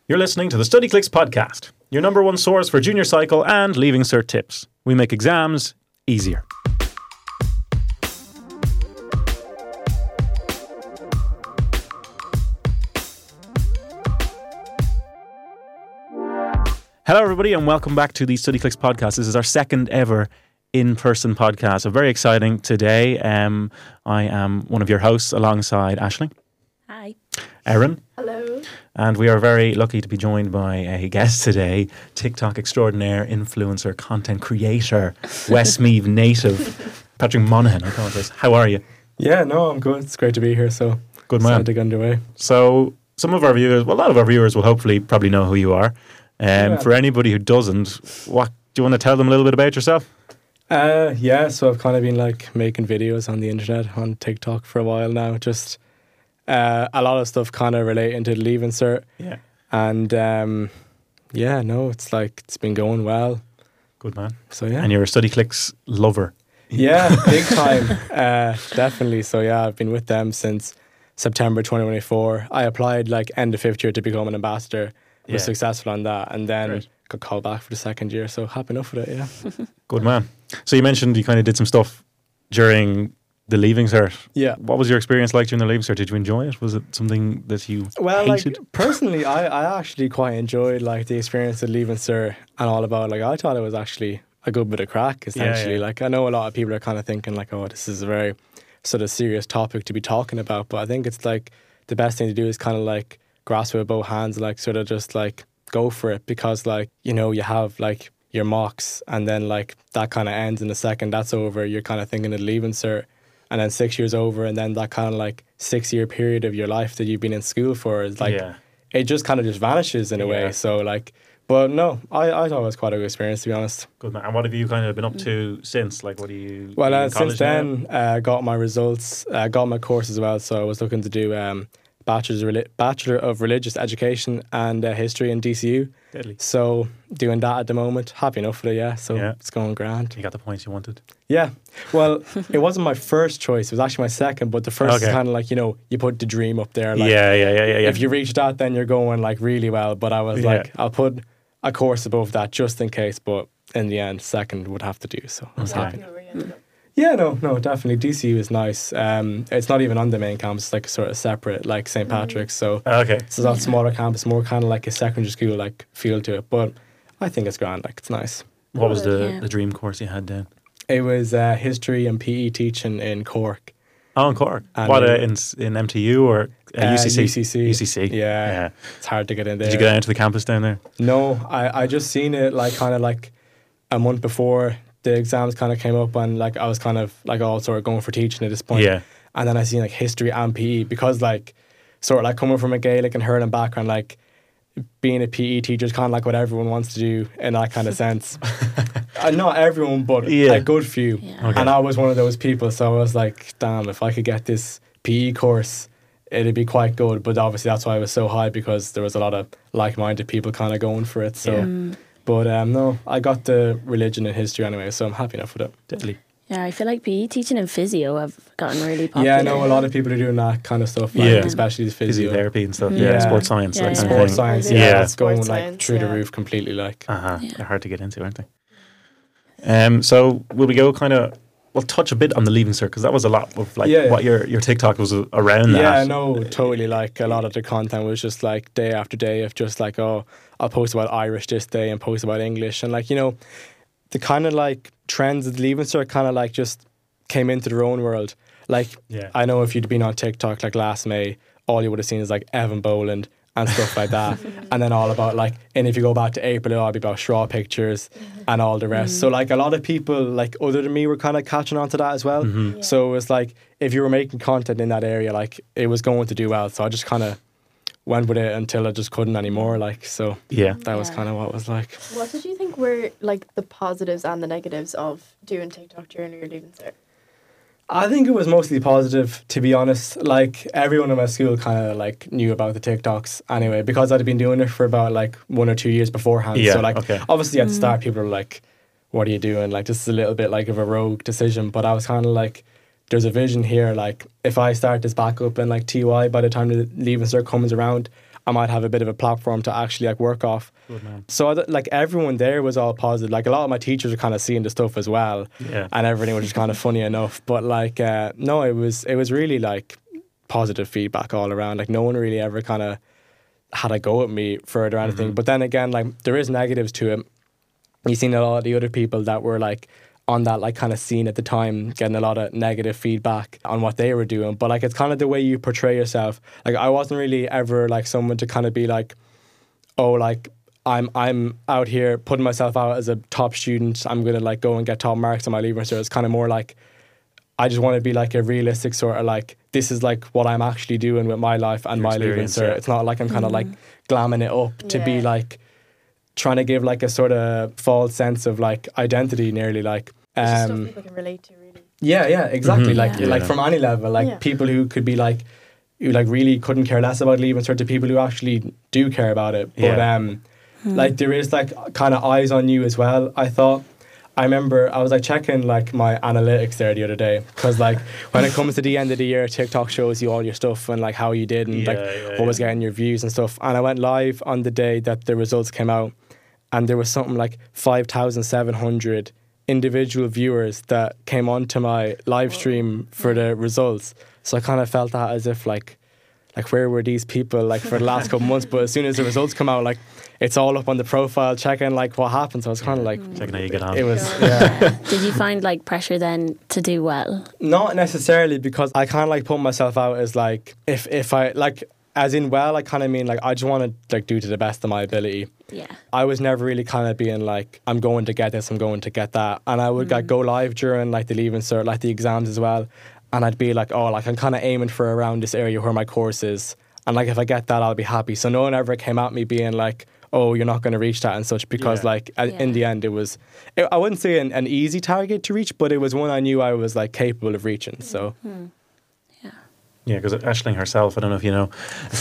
You're listening to the Study Clicks podcast, your number one source for junior cycle and leaving cert tips. We make exams easier. Hello, everybody, and welcome back to the Study Clicks podcast. This is our second ever in-person podcast. So very exciting today. I am one of your hosts alongside Aisling. Hi. Erin. Hello. And we are very lucky to be joined by a guest today, TikTok extraordinaire, influencer, content creator, Westmeath native, Patrick Monaghan. I apologize. How are you? Yeah, no, I'm good. It's great to be here. So good man. To get underway. So some of our viewers, well, a lot of our viewers will hopefully probably know who you are. For anybody who doesn't, what do you want to tell them a little bit about yourself? Yeah, so I've kind of been like making videos on the internet, on TikTok for a while now. Just a lot of stuff kind of relating to the Leaving Cert. Yeah. And it's like, it's been going well. Good man. So yeah. And you're a Study Clicks lover. Yeah, big time. Definitely. So yeah, I've been with them since September 2024. I applied like end of fifth year to become an ambassador. Was successful on that, and then got called back for the second year. So happy enough with it, yeah. Good man. So you mentioned you kind of did some stuff during the Leaving Cert. Yeah. What was your experience like during the Leaving Cert? Did you enjoy it? Was it something that you hated? Like, personally, I actually quite enjoyed like the experience of Leaving Cert and all about. Like, I thought it was actually a good bit of crack, essentially. Yeah. Like, I know a lot of people are kind of thinking like, oh, this is a very sort of serious topic to be talking about, but I think it's like the best thing to do is kind of like grasp it with both hands, like sort of just like go for it, because like, you know, you have like your mocks and then like that kind of ends in a second, that's over, you're kind of thinking of Leaving Cert, and then 6 years over, and then that kind of like 6 year period of your life that you've been in school for is like it just kind of just vanishes in a way. So like, but no, I thought it was quite a good experience, to be honest. Good man. And what have you kind of been up to since? Like, what do you? Well, since then, got my results, got my course as well. So I was looking to do Bachelor of Religious Education and History in DCU. Deadly. So doing that at the moment. Happy enough with it, yeah. So it's going grand. You got the points you wanted. Yeah. Well, it wasn't my first choice. It was actually my second. But the first is kind of like, you know, you put the dream up there. Like, yeah. If you reach that, then you're going like really well. But I was like, I'll put a course above that just in case. But in the end, second would have to do. So I was happy. Yeah, no, definitely. DCU is nice. It's not even on the main campus, it's like a sort of separate, like St. Patrick's. So it's a lot smaller campus, more kind of like a secondary school like feel to it. But I think it's grand, like it's nice. What was the dream course you had then? It was history and PE teaching in Cork. Oh, in Cork. And what, in MTU or UCC? UCC. Yeah. It's hard to get in there. Did you go down to the campus down there? No, I just seen it like kind of like a month before the exams kind of came up, and like I was kind of like all sort of going for teaching at this point. Yeah. And then I seen like history and PE, because like sort of like coming from a Gaelic and hurling background, like being a PE teacher is kind of like what everyone wants to do in that kind of sense. Not everyone, but a good few. Yeah. Okay. And I was one of those people, so I was like, damn, if I could get this PE course, it'd be quite good. But obviously that's why I was so high, because there was a lot of like-minded people kind of going for it. So. But no, I got the religion and history anyway, so I'm happy enough with it. Deadly. Yeah, I feel like PE teaching and physio have gotten really popular. Yeah, I know a lot of people are doing that kind of stuff, like, especially physio. Physiotherapy and stuff, sports science. That kind of thing. Science, it's going like through the roof completely. Like, They're hard to get into, aren't they? So will we go kind of... We'll touch a bit on the Leaving Cert, because that was a lot of like what your TikTok was around that. Yeah, no, totally. Like a lot of the content was just like day after day of just like, oh, I'll post about Irish this day and post about English. And like, you know, the kind of like trends of the Leaving Cert kind of like just came into their own world. Like, I know if you'd been on TikTok like last May, all you would have seen is like Evan Boland and stuff like that. And then all about like, and if you go back to April, it'll all be about straw pictures and all the rest. So like a lot of people like other than me were kind of catching on to that as well. So it was like, if you were making content in that area, like it was going to do well. So I just kind of went with it until I just couldn't anymore. Like, so that was kind of what it was like. What did you think were like the positives and the negatives of doing TikTok during your Leaving Cert? I think it was mostly positive, to be honest. Like, everyone in my school kind of like knew about the TikToks anyway, because I'd been doing it for about like 1 or 2 years beforehand. So like, obviously at the start people were like, what are you doing? Like, this is a little bit like of a rogue decision. But I was kind of like, there's a vision here. Like, if I start this back up in like TY by the time the Leaving Cert comes around, I might have a bit of a platform to actually like work off. Good man. So like everyone there was all positive. Like a lot of my teachers were kind of seeing the stuff as well, Yeah. and everything, which is kind of funny enough. But like no, it was really like positive feedback all around. Like no one really ever kind of had a go at me for it or anything. But then again, like there is negatives to it. You've seen a lot of the other people that were like on that like kind of scene at the time getting a lot of negative feedback on what they were doing. But like it's kind of the way you portray yourself. Like I wasn't really ever like someone to kind of be like, oh, like I'm out here putting myself out as a top student. I'm gonna like go and get top marks on my Leaving Cert. It's kind of more like I just want to be like a realistic sort of like, this is like what I'm actually doing with my life and Your my Leaving experience, Cert. yeah. It's not like I'm kind of like glamming it up to be Yeah. like trying to give like a sort of false sense of like identity nearly like. It's just stuff people can relate to, really. Yeah, exactly. Mhm. Like Yeah. like from any level, like Yeah. people who could be like, who like really couldn't care less about Leaving Cert to people who actually do care about it. But Yeah. like there is like kind of eyes on you as well. I remember I was like checking like my analytics there the other day, because like when it comes to the end of the year, TikTok shows you all your stuff and like how you did and like what was getting your views and stuff. And I went live on the day that the results came out, and there was something like 5,700 individual viewers that came onto my live stream for the results. So I kind of felt that as if like where were these people like for the last couple months? But as soon as the results come out, like it's all up on the profile, checking like what happened. So I was kind of like, Checking how you get on. it was yeah. Did you find like pressure then to do well? Not necessarily, because I kind of like put myself out as like if I like as in well, I kind of mean like I just want to like do to the best of my ability. Yeah. I was never really kind of being like, I'm going to get this, I'm going to get that. And I would like go live during like the Leaving Cert, like the exams as well. And I'd be like, oh, like I'm kind of aiming for around this area where my course is. And like if I get that, I'll be happy. So no one ever came at me being like, oh, you're not going to reach that and such, because Yeah. like in the end, I wouldn't say an easy target to reach, but it was one I knew I was like capable of reaching. So Yeah, because Aisling herself, I don't know if you know,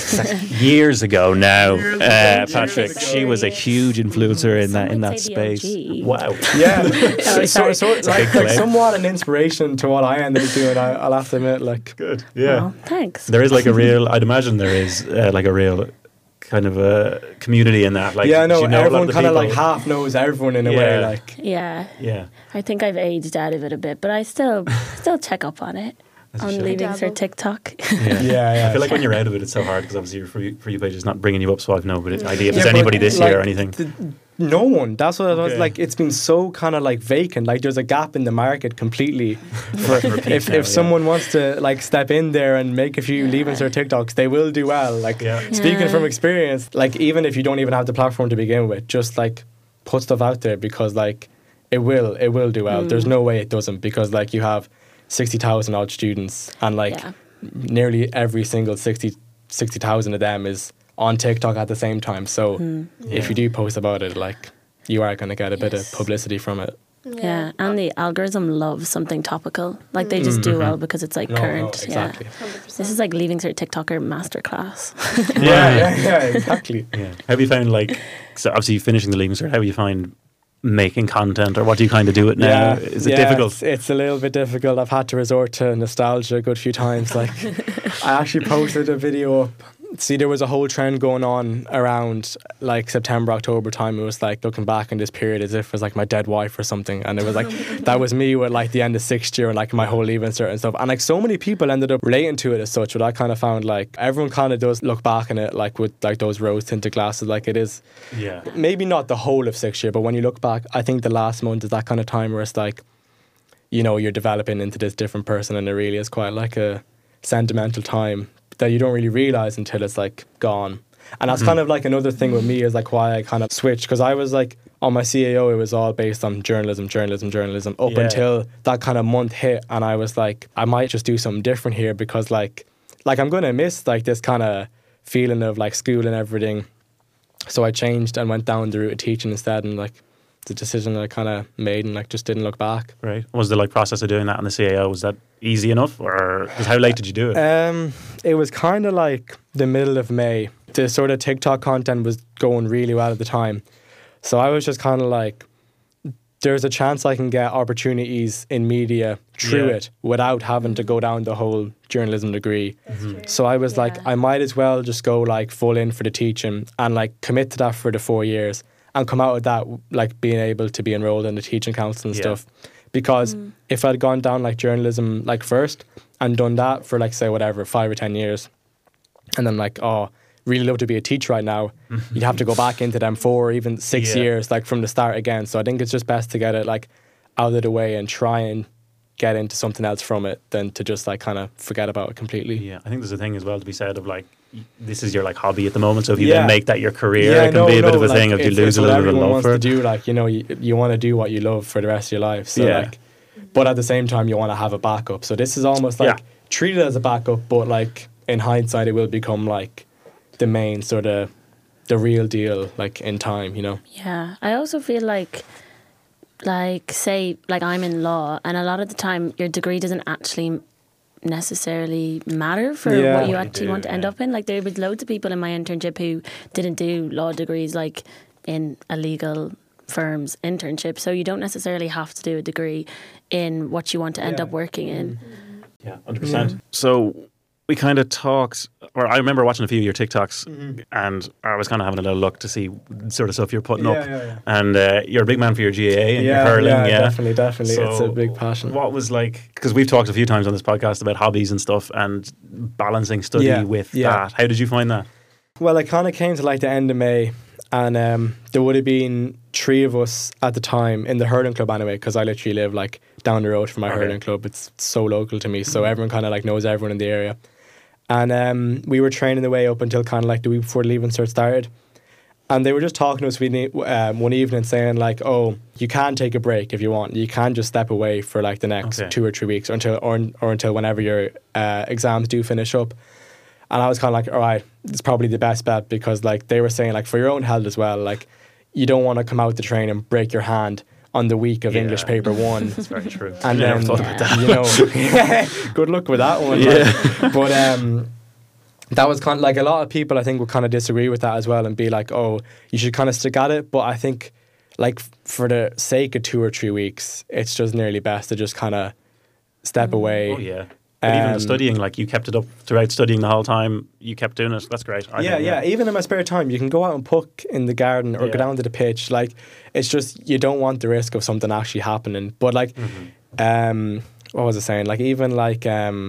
years ago now, Patrick, ago. she was a huge influencer in Some that would say the space. OG. Wow. yeah, Oh, sorry. big like claim. somewhat an inspiration to what I ended up doing. I'll have to admit, like Good. Yeah. Oh, thanks. There is like a real, I'd imagine there is like a real kind of a community in that. Like, yeah, no, do you know a lot everyone the kind of like people? half knows everyone in a way. Yeah. Like Yeah. Yeah. I think I've aged out of it a bit, but I still check up on it As you on should. Leaving Dabble. Cert TikTok. Yeah. yeah. I feel like when you're out of it, it's so hard because obviously your for you page is not bringing you up. So I've no idea if Yeah, there's but, anybody this year or like, anything. No one. That's what I was Okay. like. It's been so kind of like vacant. Like there's a gap in the market completely. For Repeat if now, yeah. someone wants to like step in there and make a few Leaving Cert TikToks, they will do well. Like Yeah. speaking Yeah. from experience, like even if you don't even have the platform to begin with, just like put stuff out there, because like it will do well. There's no way it doesn't, because like you have 60,000 odd students, and like Yeah. nearly every single 60,000 of them is on TikTok at the same time. So if you do post about it, like you are going to get a bit of Yes. publicity from it. Yeah, and the algorithm loves something topical. Like they just do well because it's like No, current. exactly. Yeah. This is like Leaving Cert TikToker masterclass. Yeah, exactly. Yeah. Have you found like, so obviously finishing the Leaving Cert, how do you find making content, or what do you kind of do it now? Is it difficult? It's a little bit difficult. I've had to resort to nostalgia a good few times. Like I actually posted a video up. See, there was a whole trend going on around like September, October time. It was like looking back in this period as if it was like my dead wife or something. And it was like, that was me with like the end of sixth year and like my whole Leaving Cert and stuff. And like so many people ended up relating to it as such, but I kind of found like everyone kind of does look back on it like with like those rose tinted glasses. Like it is Yeah. maybe not the whole of sixth year, but when you look back, I think the last month is that kind of time where it's like, you know, you're developing into this different person, and it really is quite like a sentimental time that you don't really realize until it's like gone. And that's kind of like another thing with me, is like why I kind of switched, because I was like on my CAO, it was all based on journalism up Yeah. until that kind of month hit, and I was like, I might just do something different here, because like I'm gonna miss like this kind of feeling of like school and everything. So I changed and went down the route of teaching instead, and like the decision that I kind of made, and like just didn't look back. Right. Was the like process of doing that on the CAO, was that easy enough, or 'cause how late did you do it? It was kind of like the middle of May. The sort of TikTok content was going really well at the time. So I was just kind of like there's a chance I can get opportunities in media through it without having to go down the whole journalism degree. So I was like, I might as well just go like full in for the teaching and like commit to that for the 4 years and come out of that like being able to be enrolled in the teaching council and stuff. Because if I'd gone down like journalism like first and done that for like say whatever 5 or 10 years and then like, oh, really love to be a teacher right now, you'd have to go back into them 4 or even 6 years like from the start again. So I think it's just best to get it like out of the way and try and get into something else from it than to just like kind of forget about it completely. Yeah, I think there's a thing as well to be said of like, this is your like hobby at the moment, so if you then make that your career, it can be a bit of a thing of you lose a little bit of love for it. Wants to do, like, you know, you want to do what you love for the rest of your life. So like, but at the same time you want to have a backup. So this is almost like treated as a backup, but like in hindsight it will become like the main sort of the real deal like in time, you know. Yeah, I also feel like say like I'm in law, and a lot of the time your degree doesn't actually necessarily matter for what you actually want to end up in. Like there was loads of people in my internship who didn't do law degrees like in a legal firm's internship, so you don't necessarily have to do a degree in what you want to end up working in. Yeah, 100%. So we kind of talked, or I remember watching a few of your TikToks and I was kind of having a little look to see sort of stuff you're putting up. And you're a big man for your GAA and your hurling. Definitely. So it's a big passion. What was like, because we've talked a few times on this podcast about hobbies and stuff and balancing study with that. How did you find that? Well, I kind of came to like the end of May, and there would have been 3 of us at the time in the hurling club anyway, because I literally live like down the road from my hurling club. It's so local to me, so everyone kind of like knows everyone in the area. And we were training the way up until kind of like the week before the Leaving Cert started. And they were just talking to us one evening saying like, oh, you can take a break if you want. You can just step away for like the next 2 or 3 weeks or until whenever your exams do finish up. And I was kind of like, all right, it's probably the best bet, because like they were saying like for your own health as well, like you don't want to come out to train and break your hand on the week of English paper 1. That's very true. And then, thought about that. you know, good luck with that one. Like. But that was kind of like a lot of people I think would kind of disagree with that as well and be like, oh, you should kind of stick at it. But I think like for the sake of 2 or 3 weeks, it's just nearly best to just kind of step away. Oh, yeah. But even the studying, like you kept it up throughout studying the whole time, you kept doing it. That's great. I think. Even in my spare time, you can go out and puck in the garden or go down to the pitch. Like, it's just, you don't want the risk of something actually happening. But like, what was I saying? Like, even like,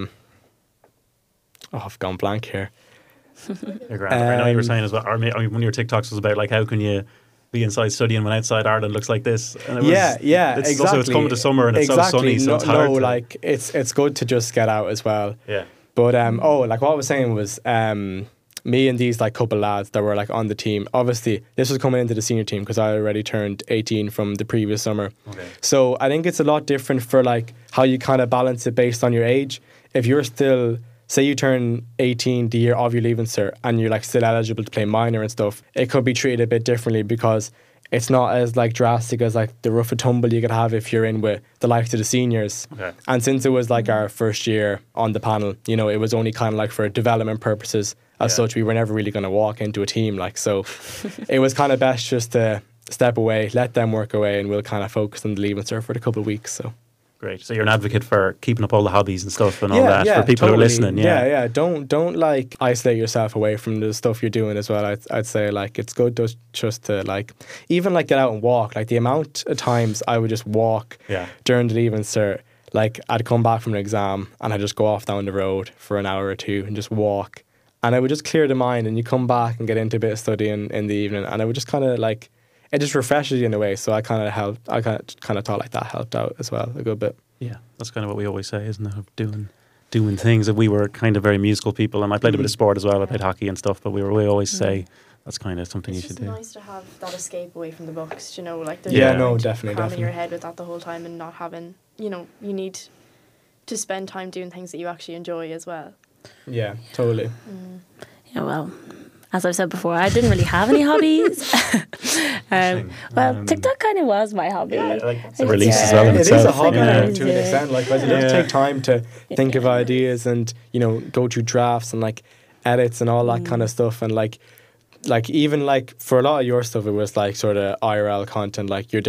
I've gone blank here. You're grand. I know you were saying as well, or I mean, one of your TikToks was about like, how can you be inside studying when outside Ireland looks like this? And it was, exactly. Also, it's coming to summer and it's so sunny, so it's hard. Like it's good to just get out as well. Yeah. But like what I was saying was me and these like couple lads that were like on the team. Obviously, this was coming into the senior team because I already turned 18 from the previous summer. Okay. So I think it's a lot different for like how you kind of balance it based on your age. If you're still, say you turn 18 the year of your Leaving Cert and you're like still eligible to play minor and stuff, it could be treated a bit differently because it's not as like drastic as like the rough and tumble you could have if you're in with the likes of the seniors. Okay. And since it was like our first year on the panel, you know, it was only kind of like for development purposes as such. We were never really going to walk into a team, like, so it was kind of best just to step away, let them work away, and we'll kind of focus on the Leaving Cert for a couple of weeks. So great. So you're an advocate for keeping up all the hobbies and stuff and all that for people who are listening. Yeah. Don't like isolate yourself away from the stuff you're doing as well. I'd say like it's good to just to like even like get out and walk. Like the amount of times I would just walk during the Leaving Cert. Like I'd come back from an exam and I'd just go off down the road for an hour or two and just walk. And I would just clear the mind, and you come back and get into a bit of studying in the evening, and I would just kind of like, it just refreshes you in a way. So I kind of thought like that helped out as well a good bit. Yeah, that's kind of what we always say, isn't it? Of doing things. That we were kind of very musical people, and I played a bit of sport as well. I played hockey and stuff, but we always say that's kind of something you should do. It's nice to have that escape away from the books, you know, like there's definitely cramming your head with that the whole time and not having, you know, you need to spend time doing things that you actually enjoy as well. Yeah, totally. Yeah, well, as I've said before, I didn't really have any hobbies. Well, TikTok kind of was my hobby. Yeah, like it's a release as well in it itself. It is a hobby to an extent, like, because it does take time to think of ideas and, you know, go through drafts and like edits and all that kind of stuff. And like even like for a lot of your stuff, it was like sort of IRL content, like you're there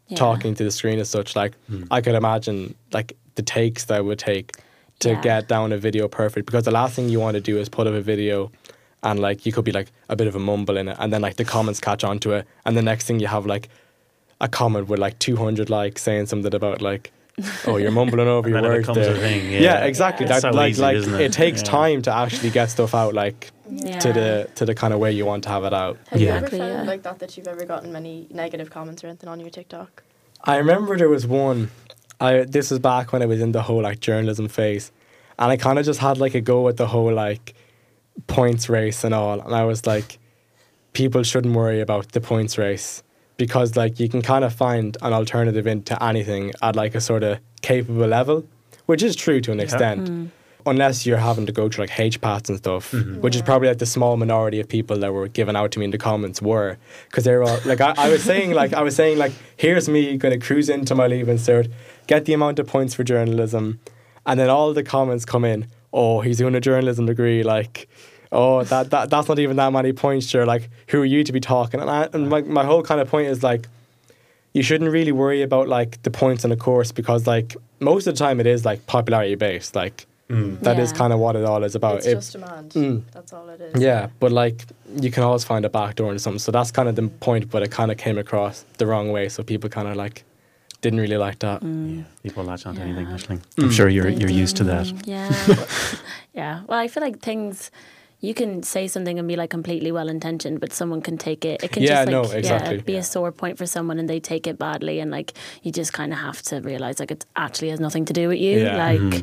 talking to the screen as such. Like I could imagine like the takes that it would take to get down a video perfect, because the last thing you want to do is put up a video and like you could be like a bit of a mumble in it, and then like the comments catch on to it, and the next thing you have like a comment with like 200 likes saying something about like, oh, you're mumbling over your words there. Yeah, exactly. That, so like it takes time to actually get stuff out like to the kind of way you want to have it out. Have you ever found like that you've ever gotten many negative comments or anything on your TikTok? I remember there was one. This was back when I was in the whole like journalism phase, and I kind of just had like a go at the whole like points race and all, and I was like, people shouldn't worry about the points race, because like you can kind of find an alternative into anything at like a sort of capable level, which is true to an extent, unless you're having to go through like HPATs and stuff, which is probably like the small minority of people that were given out to me in the comments were, because they were all like, I was saying like here's me going to cruise into my Leaving Cert, get the amount of points for journalism, and then all the comments come in, oh, he's doing a journalism degree, like, oh, that's not even that many points, sure, like, who are you to be talking? And my whole kind of point is like, you shouldn't really worry about like the points in a course, because like most of the time it is like popularity based, like that is kind of what it all is about. It's just demand. That's all it is. Yeah, but like you can always find a backdoor into something, so that's kind of the point, but it kind of came across the wrong way, so people kind of like didn't really like that. Yeah, people latch onto anything, Aisling. I'm sure you're used to that. Yeah. Yeah. Well, I feel like things, you can say something and be like completely well intentioned, but someone can take it. It can just like be a sore point for someone, and they take it badly, and like you just kind of have to realize like it actually has nothing to do with you. Like,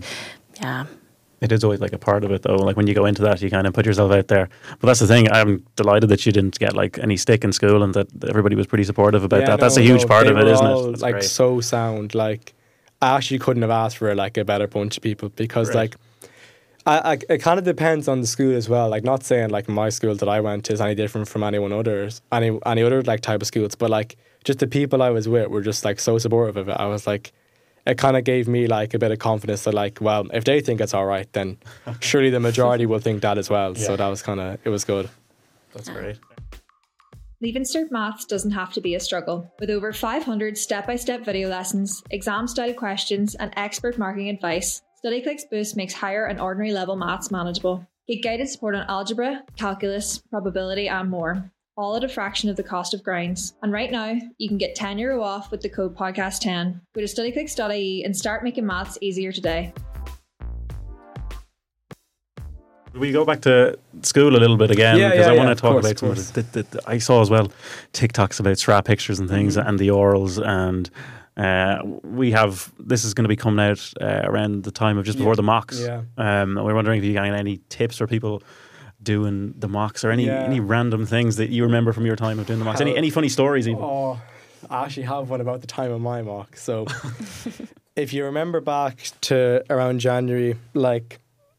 It is always like a part of it though. Like when you go into that, you kind of put yourself out there. But that's the thing. I'm delighted that you didn't get like any stick in school, and that everybody was pretty supportive about that. That's a huge part of it, isn't it? That's like great. So sound. Like I actually couldn't have asked for like a better bunch of people, because like it kind of depends on the school as well. Like not saying like my school that I went to is any different from any other like type of schools, but like just the people I was with were just like so supportive of it. I was like, it kind of gave me like a bit of confidence that like, well, if they think it's all right, then surely the majority will think that as well. So that was it was good. That's great. Leaving Cert Maths doesn't have to be a struggle. With over 500 step-by-step video lessons, exam-style questions, and expert marking advice, StudyClick's Boost makes higher and ordinary level maths manageable. Get guided support on algebra, calculus, probability, and more, all at a fraction of the cost of grounds. And right now, you can get €10 off with the code podcast10. Go to studyclicks.ie and start making maths easier today. We go back to school a little bit again, because I want to talk about some of the I saw as well TikToks about SRA pictures and things, and the orals, and this is going to be coming out around the time of just before the mocks. We're wondering if you got any tips for people doing the mocks, or any random things that you remember from your time of doing the mocks. Any funny stories even? Oh, I actually have one about the time of my mock. So if you remember back to around January, like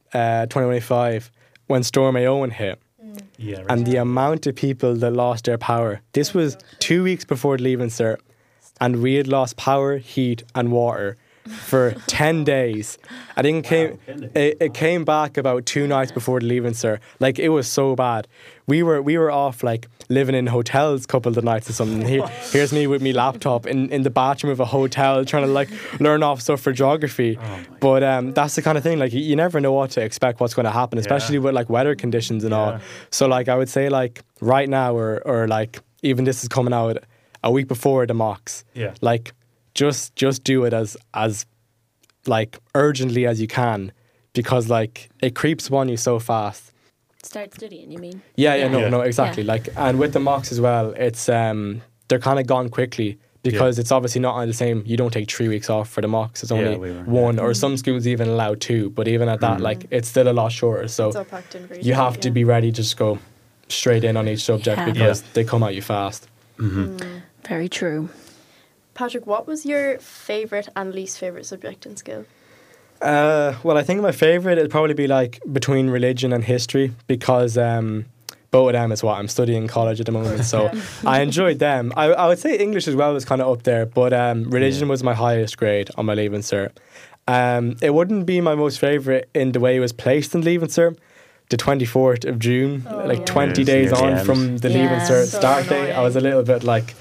2025, when Storm Éowyn hit, and the amount of people that lost their power. This was 2 weeks before the Leaving Cert, and we had lost power, heat and water for 10 days. I think it came back about 2 nights before the Leaving Cert. Like, it was so bad. We were off like living in hotels a couple of the nights or something. Here's me with my laptop in the bathroom of a hotel trying to like learn off stuff for geography. But that's the kind of thing, like you never know what to expect, what's going to happen, especially with like weather conditions and all. So like I would say like right now or like even this is coming out a week before the mocks. Like just do it as like urgently as you can, because like it creeps upon you so fast. Start studying, you mean? No, exactly. Like, and with the mocks as well, it's they're kind of gone quickly, because it's obviously not on the same. You don't take 3 weeks off for the mocks. It's only one, or some schools even allow 2. But even at that, like it's still a lot shorter. So you have to be ready to just go straight in on each subject, because they come at you fast. Very true. Patrick, what was your favourite and least favourite subject in school? Well, I think my favourite would probably be like between religion and history, because both of them is what I'm studying in college at the moment. So I enjoyed them. I would say English as well was kind of up there, but religion was my highest grade on my Leaving Cert. It wouldn't be my most favourite in the way it was placed in Leaving Cert. The 24th of June, 20 days on from the Leaving Cert start date. I was a little bit like,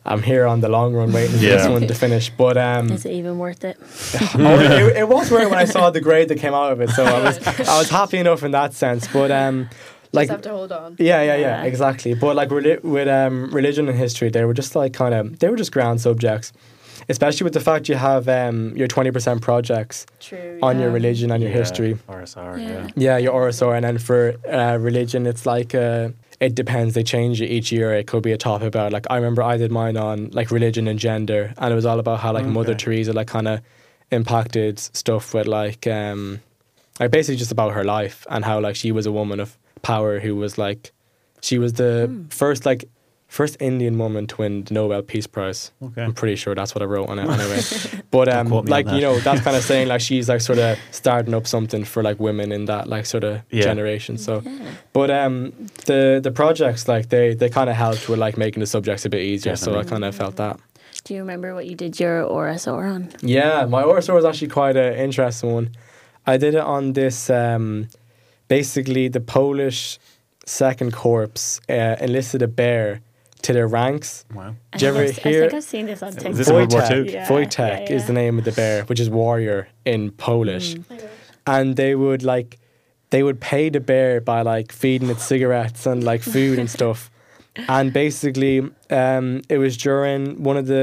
I'm here on the long run waiting for this one to finish. But is it even worth it? it was worth it when I saw the grade that came out of it. So I was happy enough in that sense. But like, just have to hold on. Yeah, exactly. But like with religion and history, they were just like they were just ground subjects. Especially with the fact you have your 20% projects on your religion and your history. RSR, Yeah, your RSR. And then for religion, it's like, it depends. They change it each year. It could be a topic about, like, I remember I did mine on, like, religion and gender. And it was all about how, like, Mother Teresa, like, kind of impacted stuff with, like, basically just about her life and how, like, she was a woman of power who was, like, she was the first Indian woman to win the Nobel Peace Prize. Okay. I'm pretty sure that's what I wrote on it anyway. But like, you know, that's kind of saying like she's like sort of starting up something for like women in that like sort of generation. So but the projects like they kind of helped with like making the subjects a bit easier. Definitely. So I kind of felt that. Do you remember what you did your RSR on? Yeah, my RSR was actually quite an interesting one. I did it on this basically the Polish Second Corps enlisted a bear to their ranks. Wow. I think I've seen this on TikTok. Is this World War II? Wojtek is the name of the bear, which is warrior in Polish. And they would pay the bear by like feeding it cigarettes and like food and stuff. And basically it was during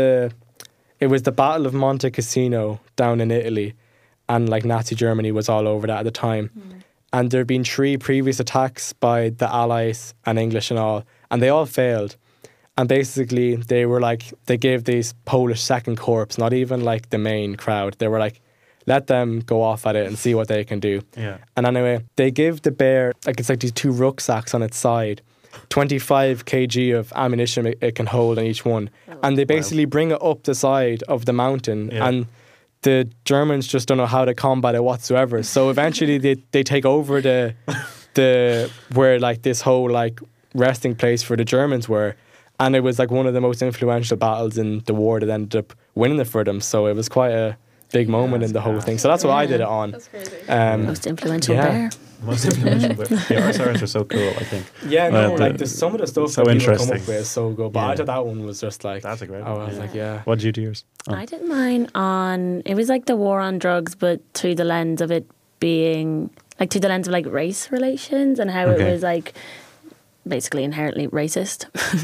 it was the Battle of Monte Cassino down in Italy, and like Nazi Germany was all over that at the time. And there had been 3 previous attacks by the Allies and English and all, and they all failed. And basically, they gave these Polish Second Corps, not even like the main crowd, they were like, let them go off at it and see what they can do. Yeah. And anyway, they give the bear, like it's like these 2 rucksacks on its side, 25 kg of ammunition it can hold on each one. And they basically bring it up the side of the mountain and the Germans just don't know how to combat it whatsoever. So eventually they take over the where like this whole like resting place for the Germans were. And it was like one of the most influential battles in the war that ended up winning it for them. So it was quite a big moment in the whole thing. So that's what I did it on. That's crazy. Most influential bear. Most influential bear. The RSRs are so cool, I think. Yeah, no, like some of the stuff so that people interesting. come up with is so good. But I thought that one was just like... That's a great one. I was like, What did you do yours? I did mine on... It was like the war on drugs, but through the lens of it being... Like through the lens of like race relations and how it was like... basically inherently racist.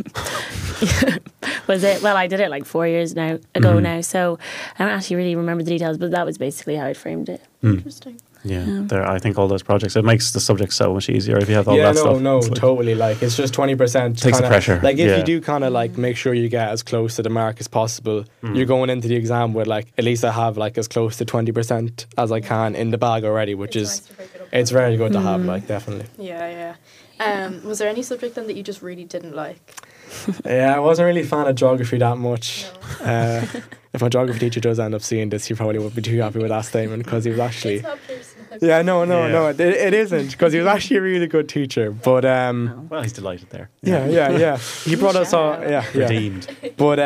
Was it? Well, I did it like 4 years ago now, so I don't actually really remember the details, but that was basically how I framed it. Interesting. Yeah, I think all those projects, it makes the subject so much easier if you have all that stuff. No, totally. Like it's just 20%. Takes the pressure. Like if you do kind of like make sure you get as close to the mark as possible, you're going into the exam with like at least I have like as close to 20% as I can in the bag already, which is it's very good to have. Like definitely. Yeah. Was there any subject then that you just really didn't like? Yeah, I wasn't really a fan of geography that much. No. If my geography teacher does end up seeing this, he probably won't be too happy with that statement because he was actually... It's not personal. Yeah, no, it isn't because he was actually a really good teacher. But well, he's delighted there. Yeah. He brought us all... Yeah. Redeemed. But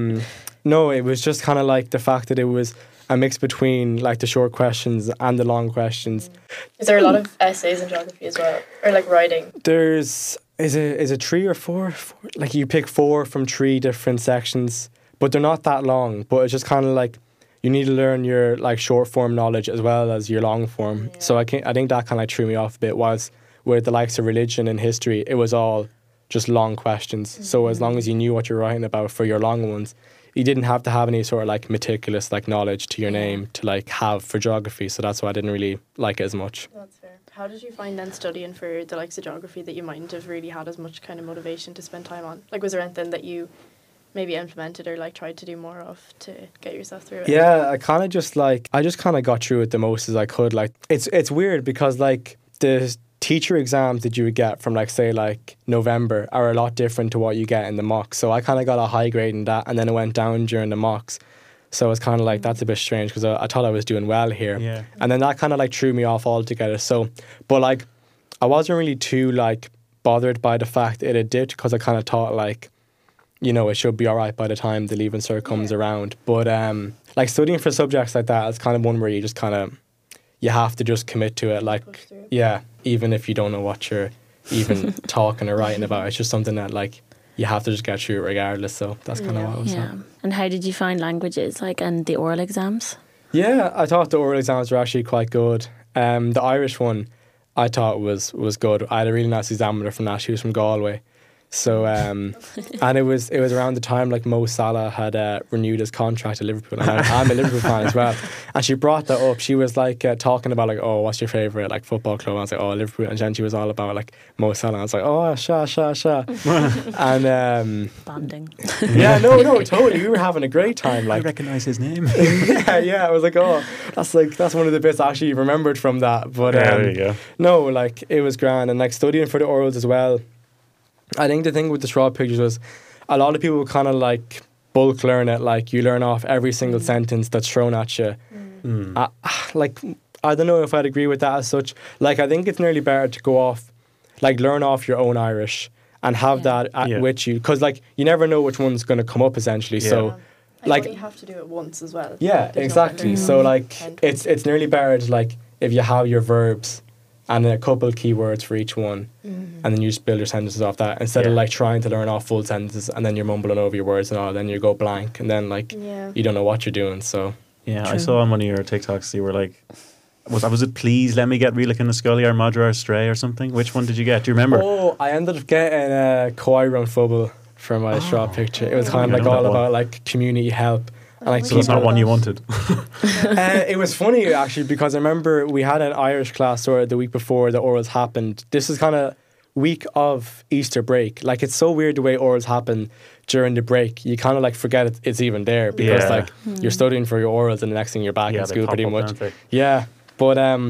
no, it was just kind of like the fact that it was a mix between like the short questions and the long questions. Is there a lot of essays in geography as well, or like writing? Is it 3 or 4? Like you pick 4 from 3 different sections, but they're not that long. But it's just kind of like you need to learn your like short form knowledge as well as your long form. Yeah. So I think that kind of true me off a bit. Whilst with the likes of religion and history, it was all just long questions. So as long as you knew what you're writing about for your long ones, you didn't have to have any sort of like meticulous like knowledge to your name to like have for geography. So that's why I didn't really like it as much. That's fair. How did you find then studying for the likes of geography that you mightn't have really had as much kind of motivation to spend time on? Like was there anything that you maybe implemented or like tried to do more of to get yourself through it? Yeah, I kind of just kind of got through it the most as I could. Like it's weird because like the teacher exams that you would get from like say like November are a lot different to what you get in the mocks. So I kind of got a high grade in that and then it went down during the mocks. So it's kind of like that's a bit strange because I thought I was doing well here. Yeah. And then that kind of like threw me off altogether. So, but like I wasn't really too like bothered by the fact that it did because I kind of thought like, you know, it should be all right by the time the Leaving Cert comes around. But like studying for subjects like that is kind of one where you just kind of, you have to just commit to it. Like, yeah, even if you don't know what you're even talking or writing about, it's just something that like you have to just get through it regardless. So that's kind of what I was saying. And how did you find languages, like, and the oral exams? Yeah, I thought the oral exams were actually quite good. The Irish one, I thought was good. I had a really nice examiner from that. She was from Galway. So, and it was around the time like Mo Salah had renewed his contract at Liverpool. And I'm a Liverpool fan as well. And she brought that up. She was like talking about like, oh, what's your favourite like football club? And I was like, oh, Liverpool. And then she was all about like Mo Salah. And I was like, oh, sha. And bonding. Yeah, no, totally. We were having a great time. Like, I recognise his name. yeah. I was like, oh, that's one of the bits I actually remembered from that. But there you go. No, like it was grand, and like studying for the orals as well. I think the thing with the Schwab pictures was a lot of people kind of like bulk learn it. Like you learn off every single sentence that's thrown at you. Like I don't know if I'd agree with that as such. Like I think it's nearly better to go off, like learn off your own Irish and have that with you, because like you never know which one's going to come up essentially. So like you have to do it once as well. Yeah, exactly. So like it's nearly better to like if you have your verbs and a couple of keywords for each one, and then you just build your sentences off that instead of like trying to learn off full sentences and then you're mumbling over your words and all. Then you go blank and then like you don't know what you're doing. So I saw on one of your TikToks you were like, was it Please Let Me Get Real in the Scully or Madra Stray or something? Which one did you get? Do you remember? Oh, I ended up getting a Coirun Fubble for my straw picture. It was kind of like all about like community help. So it's not one you wanted. It was funny actually, because I remember we had an Irish class sort of the week before the orals happened. This is kind of week of Easter break. Like it's so weird the way orals happen during the break. You kind of like forget it's even there, because like you're studying for your orals and the next thing you're back in school pretty much. Yeah, but I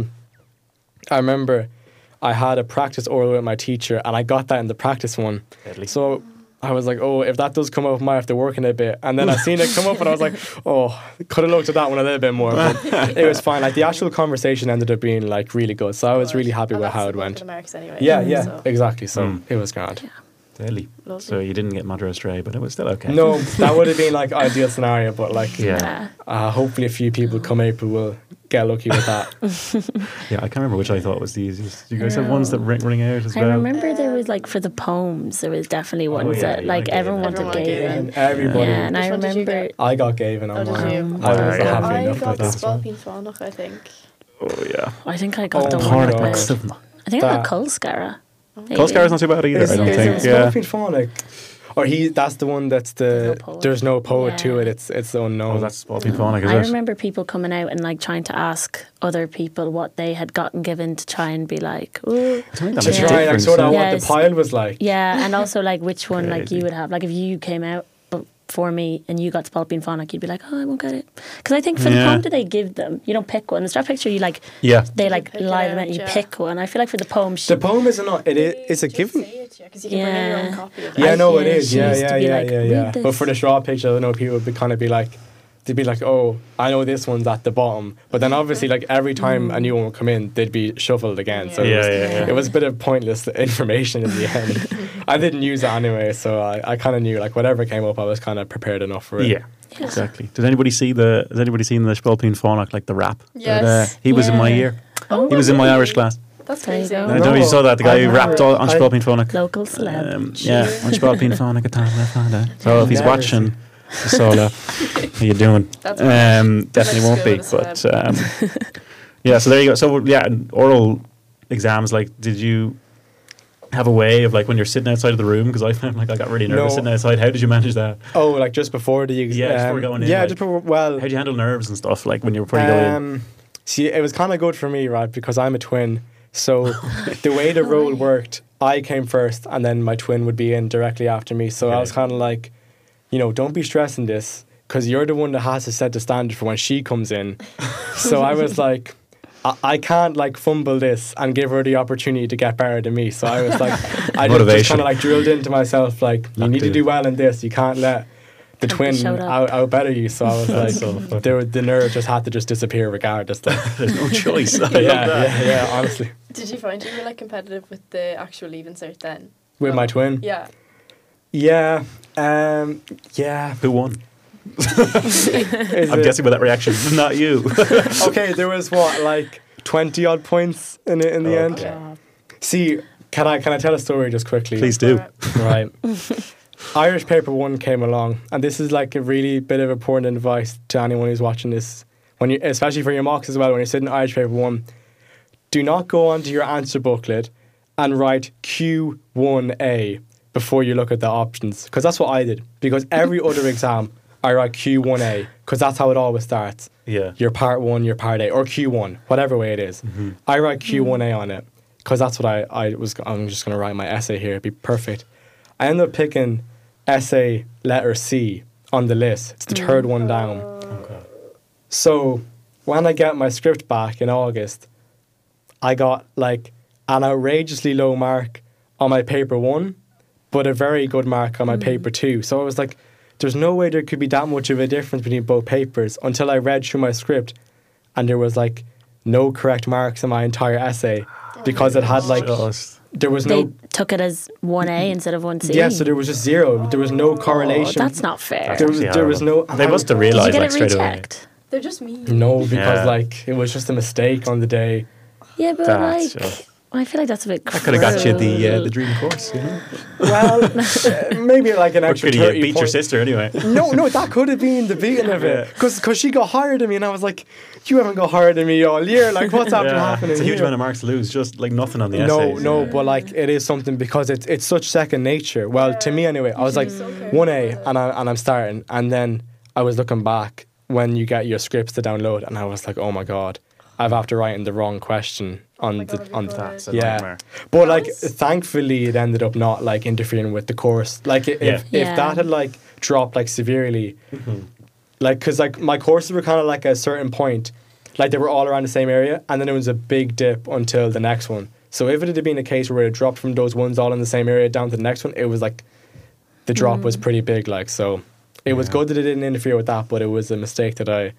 remember I had a practice oral with my teacher and I got that in the practice one. Deadly. So I was like, oh, if that does come up, I might have to work in it a bit. And then I seen it come up and I was like, oh, could have looked at that one a little bit more. But it was fine. Like the actual conversation ended up being like really good. So I was really happy with how it went. Anyway. Yeah, exactly. So it was grand. Yeah. Deadly. Lovely. So you didn't get Madra Stray, but it was still okay. No, that would have been like ideal scenario, but like hopefully a few people come April will get lucky with that. I can't remember which I thought was the easiest. You guys have ones that ring out as well? I remember there was like for the poems, there was definitely ones that like everyone wanted Gavin. Everybody. Yeah, and I remember I got Gavin on mine. I was happy enough got with that. Spalpeen Fánach, I think. Oh yeah. I think I got the my one God. about, I think I got Kulskara. Kulskara's not too bad either, I don't think. Spalpeen Fánach. Or that's the one that's there's no poet to it. It's unknown. Oh, that's Spalpeen Fánach, is I it? remember people coming out and like trying to ask other people what they had gotten given to try and be like, ooh. To try like sort of what the pile was like. Yeah, and also like which one like you would have. Like if you came out for me and you got Spalpeen Fánach, you'd be like, oh, I won't get it. Because I think for the poem, do they give them? You don't pick one. The strap picture, you like, they like lie them out and you pick one. I feel like for the poem, the poem is not. It's a given. Because you can bring your own copy of it. Yeah, no, it is. Yeah. Like, but for the straw picture, I know people would kind of be like, they'd be like, oh, I know this one's at the bottom. But then obviously, like every time a new one would come in, they'd be shuffled again. So it was a bit of pointless information in the end. I didn't use it anyway, so I kind of knew like whatever came up, I was kind of prepared enough for it. Yeah. Exactly. Has anybody seen the Spalpeen Fánach, like the rap? Yes. He was in my year. Oh, he was in my Irish class. That's crazy. I don't know if you saw that. The guy who rapped on Spalpeen Fánach. Local celeb. On Spalpeen Fánach. So if he's watching, Sola, how you doing? Definitely won't be. But so there you go. So oral exams. Like, did you have a way of like when you're sitting outside of the room? Because I found like I got really nervous sitting outside. How did you manage that? Oh, like just before the exam? Yeah, before going in. Yeah, like, just before. Well, how do you handle nerves and stuff like before you go in? See, it was kind of good for me, right? Because I'm a twin. So the way the role worked, I came first, and then my twin would be in directly after me. So I was kind of like, don't be stressing this, because you're the one that has to set the standard for when she comes in. So I was like, I can't like fumble this and give her the opportunity to get better than me. So I was like, I just kind of like drilled into myself, like, you need to do well in this. You can't let the twin out better you. So I was like, the nerve just had to just disappear regardless. Like. There's no choice. Yeah, honestly. Did you find you were like competitive with the actual Leaving Cert then? With my twin? Yeah. Yeah. Who won? I'm guessing by that reaction, not you. Okay, there was like 20 odd points in the end. Yeah. See, can I tell a story just quickly? Please do. Right. Irish paper 1 came along, and this is like a really bit of important advice to anyone who's watching this, when you, especially for your mocks as well, when you're sitting Irish paper 1, do not go onto your answer booklet and write Q1A before you look at the options, because that's what I did. Because every other exam, I write Q1A, because that's how it always starts. Yeah. Your part 1, your part A, or Q1, whatever way it is. Mm-hmm. I write Q1A on it, because that's what I'm just going to write my essay here. It'd be perfect. I ended up picking essay letter C on the list. It's the third one down. Okay. So when I get my script back in August, I got like an outrageously low mark on my paper 1, but a very good mark on my paper 2. So I was like, there's no way there could be that much of a difference between both papers, until I read through my script and there was like no correct marks in my entire essay, because it had like, there was They no... took it as 1A instead of 1C. Yeah, so there was just zero. There was no correlation. That's not fair. There was no... They must have Did you realised get like it straight away. rechecked? They're just mean. No, because Yeah. like it was just a mistake on the day. Yeah, but That's like, just- I feel like that's a bit That could have got you the cruel. dream course, you know? Well, maybe like an Or extra could you 30 beat your points. sister anyway? No, that could have been the beating of it. Because she got higher than me, and I was like, you haven't got higher than me all year. Like, what's after happening It's a huge here? amount of marks to lose, just like nothing on the essays. No, but like it is something, because it's such second nature. Well, to me anyway, I was like 1A, and I'm starting, and then I was looking back when you get your scripts to download, and I was like, oh my god, I've after writing the wrong question on That's a yeah. nightmare. But like, thankfully, it ended up not like interfering with the course. Like, if Yeah. that had like dropped like severely, like, because like my courses were kind of like at a certain point, like they were all around the same area, and then it was a big dip until the next one. So if it had been a case where it dropped from those ones all in the same area down to the next one, it was like the drop was pretty big. Like, so it was good that it didn't interfere with that, but it was a mistake that I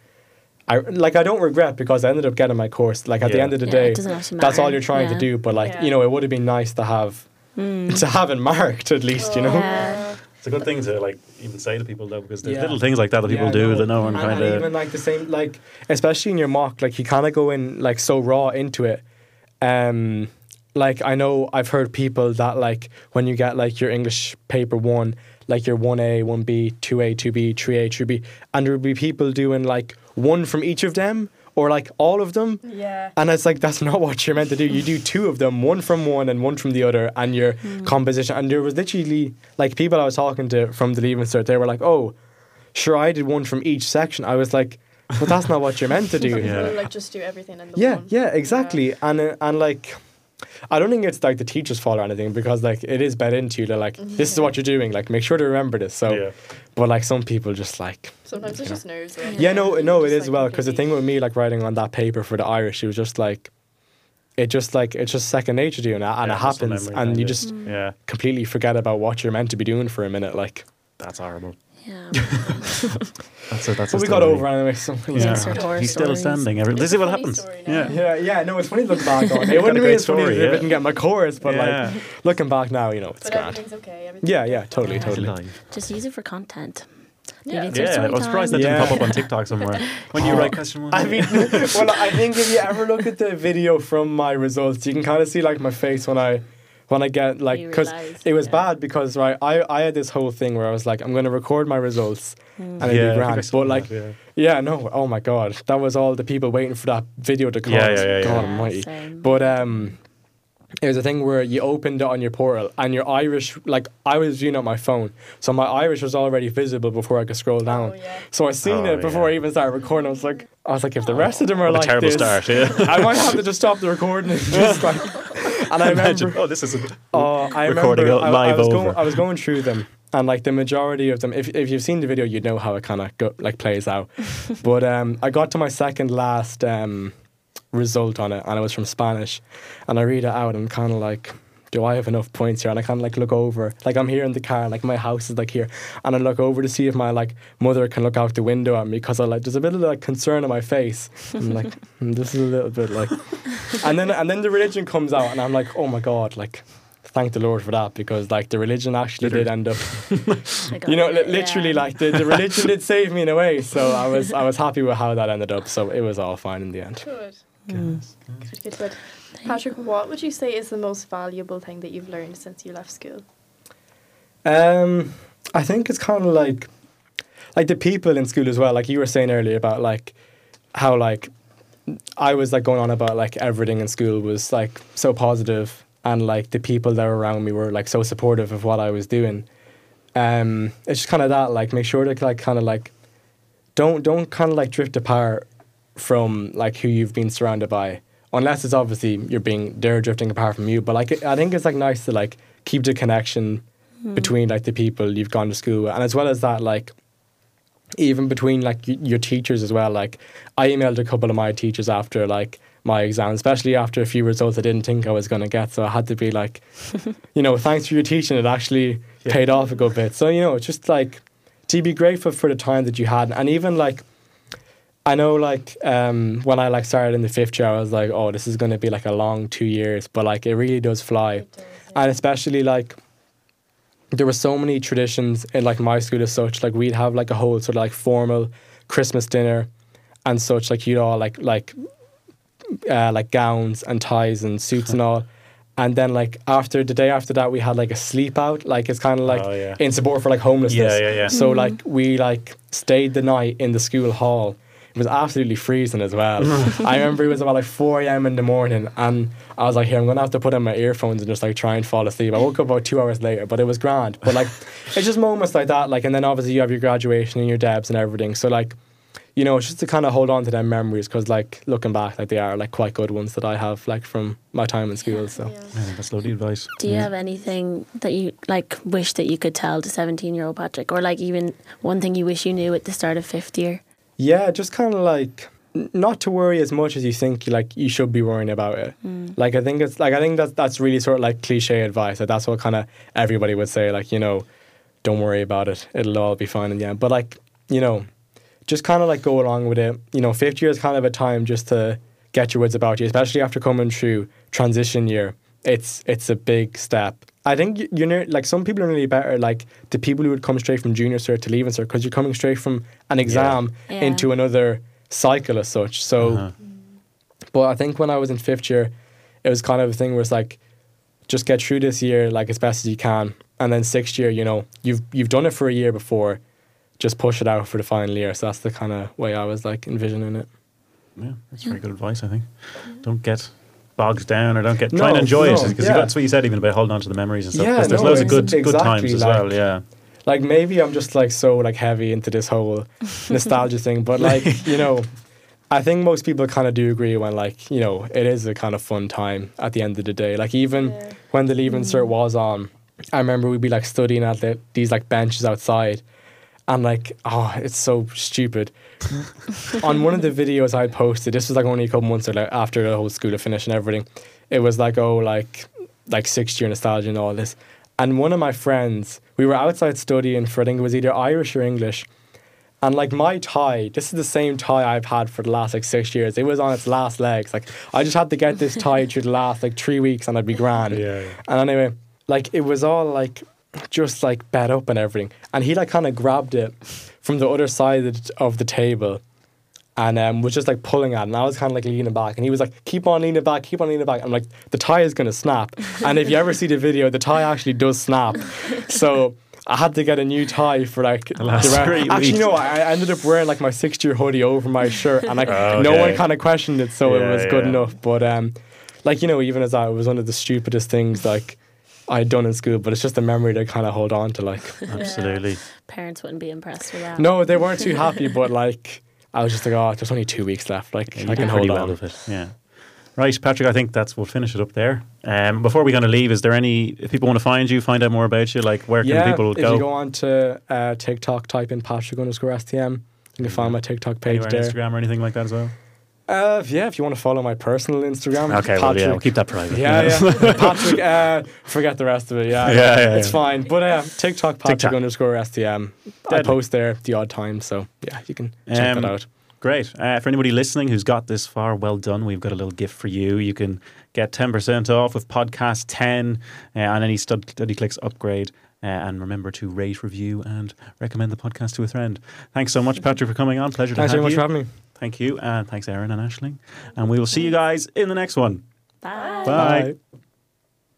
don't regret, because I ended up getting my course. Like at the end of the Yeah, day, it doesn't actually that's all matter. you're trying to Yeah. do. But like, Yeah. you know, it would have been nice to have it marked at least, you know. Yeah. It's a good thing to like even say to people though, because there's Yeah. little things like that people do that no one kind And even of. like the same, like especially in your mock, like you kind of go in like so raw into it. Like I know I've heard people that like when you get like your English paper 1, like your 1A, 1B, 2A, 2B, 3A, 3B, and there would be people doing like one from each of them, or like all of them. Yeah. And it's like, that's not what you're meant to do. You do 2 of them, one from one and one from the other, and your composition. And there was literally like people I was talking to from the Leaving Cert, they were like, oh, sure, I did one from each section. I was like, but that's not what you're meant to do. Some Yeah. people like just do everything in the Yeah, one. yeah, exactly. And like, I don't think it's like the teacher's fault or anything, because like it is bet into you to like, this is what you're doing, like make sure to remember this. So, Yeah. but like some people just like, Sometimes it's just nerves. Right? yeah, no, it Just, is like, well, because the completely- thing with me, like writing on that paper for the Irish, it was just like, it's just second nature to you, and it muscle happens, memory and kind you of. just Yeah, completely forget about what you're meant to be doing for a minute. Like, that's horrible. Yeah. That's a but we story. got over anyway. So Yeah. Insert horror He's still stories. standing. This is a what funny happens. story now. Yeah. yeah. No, it's funny to look back on. It wouldn't Got a be great as funny story, if I yeah. didn't get my course, but Yeah. like looking back now, you know, it's But grand. everything's okay. Everything's Yeah, okay. totally, Yeah. totally. Live. Just use it for content. Yeah. Leaving Cert Yeah, story I was surprised that time. didn't Yeah. pop up on TikTok somewhere. When you write question 1. I mean, well, I think if you ever look at the video from my results, you can kind of see like my face when I get like, You because realise, it was yeah. bad, because right, I had this whole thing where I was like, I'm going to record my results and it'd Yeah, I be think I grand. saw But like, that, yeah. no, oh my god, that was all the people waiting for that video to come. Yeah, yeah. God Yeah, almighty. same. But it was a thing where you opened it on your portal, and your Irish, like I was viewing it on my phone, so my Irish was already visible before I could scroll down. Oh, yeah. So I seen Oh, it before yeah. I even started recording. I was like, if the rest of them are What a like terrible this, start, yeah. I might have to just stop the recording and just like. And I Imagine, remember, this is I recording remember it live over. I was going through them, and like the majority of them, if you've seen the video, you'd know how it kind of like plays out. But I got to my second last result on it, and it was from Spanish, and I read it out, and I'm kind of like, do I have enough points here? And I kind of like look over, like I'm here in the car, like my house is like here, and I look over to see if my like mother can look out the window at me, because I like there's a bit of like concern on my face. I'm like, this is a little bit like, and then the religion comes out, and I'm like, oh my god, like. Thank the Lord for that, because like the religion actually did end up, I got you know, it, literally yeah. like the religion did save me in a way. So I was happy with how that ended up. So it was all fine in the end. Good. Good. Patrick, what would you say is the most valuable thing that you've learned since you left school? I think it's kind of like the people in school as well. Like you were saying earlier about like how like I was like going on about like everything in school was like so positive, and like the people that were around me were like so supportive of what I was doing. It's just kind of that, like make sure to like kind of like don't kind of like drift apart from like who you've been surrounded by, unless it's obviously they're drifting apart from you. But like I think it's like nice to like keep the connection between like the people you've gone to school with, and as well as that, like even between like your teachers as well. Like I emailed a couple of my teachers after like my exam, especially after a few results I didn't think I was going to get, so I had to be like thanks for your teaching, it actually paid off a good bit. So it's just like to be grateful for the time that you had. And even like I know like when I like started in the 5th year, I was like, oh, this is going to be like a long 2 years, but like it really does fly. It does, yeah. And especially like there were so many traditions in like my school as such. Like we'd have like a whole sort of like formal Christmas dinner and such. Like you'd all like gowns and ties and suits and all. And then like the day after that, we had like a sleep out. Like it's kind of like in support for like homelessness. Yeah. So like we like stayed the night in the school hall. It was absolutely freezing as well. I remember it was about like 4 a.m. in the morning, and I was like, here, I'm going to have to put in my earphones and just like try and fall asleep. I woke up about 2 hours later, but it was grand. But like, it's just moments like that. Like, and then obviously you have your graduation and your debs and everything. So like, it's just to kind of hold on to them memories, because like looking back, like they are like quite good ones that I have like from my time in school. So I think that's lovely advice. Do you have anything that you like wish that you could tell to 17-year-old Patrick, or like even one thing you wish you knew at the start of 5th year? Yeah, just kind of like not to worry as much as you think like you should be worrying about it. Like I think that's really sort of like cliche advice. Like that's what kind of everybody would say. Like don't worry about it. It'll all be fine in the end. But like just kind of like go along with it. 5th year is kind of a time just to get your wits about you, especially after coming through transition year. It's a big step. I think like some people are really better, like the people who would come straight from junior cert to leaving cert, because you're coming straight from an exam into another cycle as such. So, but I think when I was in 5th year, it was kind of a thing where it's like, just get through this year like as best as you can, and then 6th year, you've done it for a year before, just push it out for the final year. So that's the kind of way I was like envisioning it. Yeah, that's very good advice. I think don't get bogged down, or don't get try and enjoy it, because that's what you said even about holding on to the memories and stuff, because there's loads of good times as well. Like maybe I'm just like so like heavy into this whole nostalgia thing, but like I think most people kind of do agree when like it is a kind of fun time at the end of the day. Like even when the leaving cert was on, I remember we'd be like studying at these like benches outside, and like, oh, it's so stupid. On one of the videos I posted, this was like only a couple months after the whole school had finished and everything, it was like, oh, like 6th year nostalgia and all this. And one of my friends, we were outside studying for, I think it was either Irish or English, and like my tie, this is the same tie I've had for the last like 6 years. It was on its last legs. Like I just had to get this tie through the last like 3 weeks and I'd be grand. And anyway, like it was all like just like bed up and everything, and he like kind of grabbed it from the other side of the table and was just like pulling at it, and I was kind of like leaning back, and he was like, keep on leaning back. I'm like, the tie is gonna snap. And if you ever see the video, the tie actually does snap. So I had to get a new tie for like the last 3 weeks. Actually, no, I ended up wearing like my 6th year hoodie over my shirt, and like no one kind of questioned it, so it was good enough. But like even as that, it was one of the stupidest things like I'd done in school, but it's just a memory to kind of hold on to. Like absolutely, parents wouldn't be impressed with that. No, they weren't too happy, but like I was just like, oh, there's only 2 weeks left. Like I can hold on. Well with it. Yeah. Right, Patrick, I think we'll finish it up there. Before we're going to leave, is there if people want to find you, find out more about you, like where can people go? If you go on to TikTok, type in Patrick_STM, you can find my TikTok page anywhere there. Instagram or anything like that as well? If you want to follow my personal Instagram. Okay, Patrick, we'll keep that private. Patrick, forget the rest of it. It's fine. But TikTok, Patrick_STM. I post there the odd time, so yeah, you can check that out. Great. For anybody listening who's got this far, well done. We've got a little gift for you. You can get 10% off with Podcast 10 on any StudyClix upgrade. And remember to rate, review, and recommend the podcast to a friend. Thanks so much, Patrick, for coming on. Pleasure to have you. Thanks very much for having me. Thank you. And thanks, Erin and Aisling. And we will see you guys in the next one. Bye. Bye. Bye.